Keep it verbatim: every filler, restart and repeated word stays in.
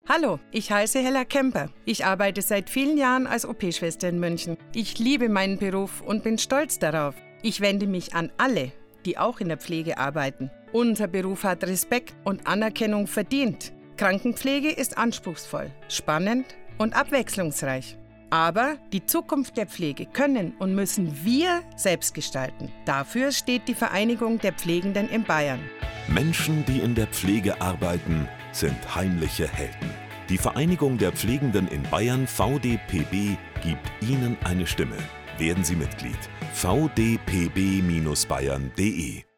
Hallo, ich heiße Hella Kemper. Ich arbeite seit vielen Jahren als O P-Schwester in München. Ich liebe meinen Beruf und bin stolz darauf. Ich wende mich an alle, die auch in der Pflege arbeiten. Unser Beruf hat Respekt und Anerkennung verdient. Krankenpflege ist anspruchsvoll, spannend und abwechslungsreich. Aber die Zukunft der Pflege können und müssen wir selbst gestalten. Dafür steht die Vereinigung der Pflegenden in Bayern. Menschen, die in der Pflege arbeiten, sind heimliche Helden. Die Vereinigung der Pflegenden in Bayern, V D P B, gibt Ihnen eine Stimme. Werden Sie Mitglied. v d p b Bindestrich bayern punkt de